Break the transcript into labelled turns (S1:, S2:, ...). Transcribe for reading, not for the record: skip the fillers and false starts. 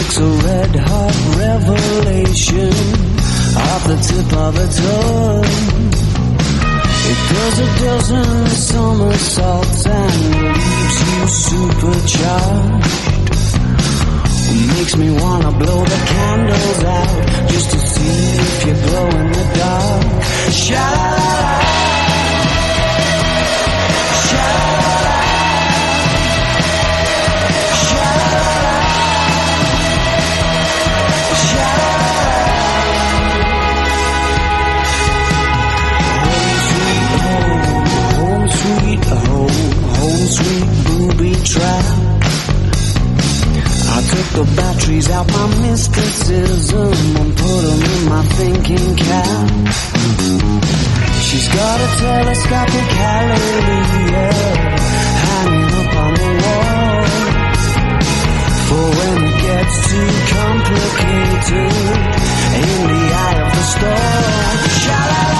S1: Music's a red hot revelation off the tip of a tongue. It does a dozen somersaults and leaves you supercharged. Makes me wanna blow the candles out just to see if you glow in the dark. Sha-la-la-la, sha-la-la-la, sha-la-la-la, sha-la-la-la. Home sweet home, home sweet booby trap. I took the batteries out my mysticism and put them in my thinking cap. She's got a telescopic hallelujah hanging up on the wall for when it gets too complicated in the eye of the storm. Sha-la-la.